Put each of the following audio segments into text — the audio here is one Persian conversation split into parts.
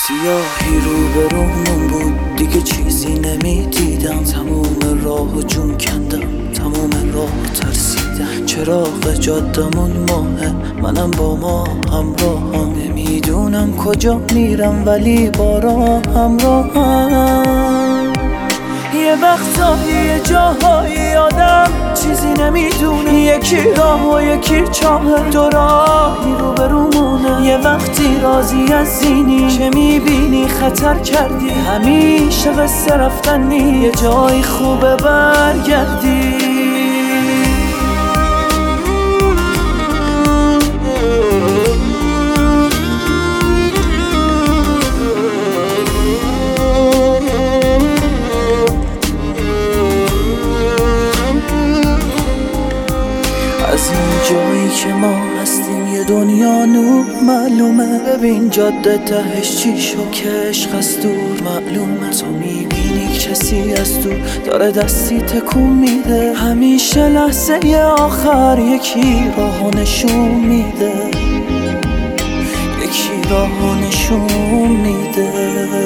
سیاهی رو برومون بود دیگه چیزی نمیدیدم. تموم راه و جون کندم، تموم راه ترسیدم. چراغ جادمون ماهه، منم با ما همراهم. نمیدونم کجا میرم ولی با راه همراهم. یه وقتایی یه جاهایی آدم چیزی نمیدونه، یکی راه و یکی چاه، دو راهی رو برومونه. یه وقتی راضی از زینی چه میبینی خطر کردی، همیشه قصه رفتنی، یه جای خوبه برگردی. از این جایی که ما هستیم یه دنیا نور معلومه. ببین جاده تهش چی شو که عشق از دور معلومه. تو میبینی کسی از دور داره دستی تکون میده، همیشه لحظه آخر یکی راهو نشون میده، یکی راهو نشون میده.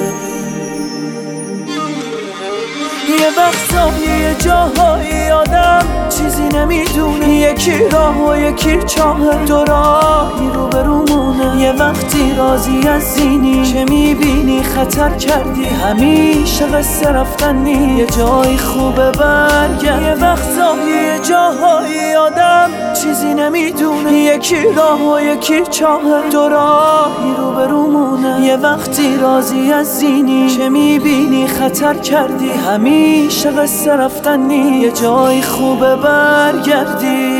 یه وقتایی یه جاهایی آدم چیزی نمیدونه، یکی راه و یکی چاه، دو راهی رو برومونه. یه وقتی راضی از زینی چه میبینی خطر کردی، همیشه قصه رفتنی، یه جای خوبه برگردی. یه وقتایی یه جاهایی آدم چیزی نمیدونه، یکی راه و یکی چاه، دو راهی رو برومونه. یه وقتی راضی از زینی چه میبینی خطر کردی، همیشه قصه رفتنی، یه جای خوبه برگردی.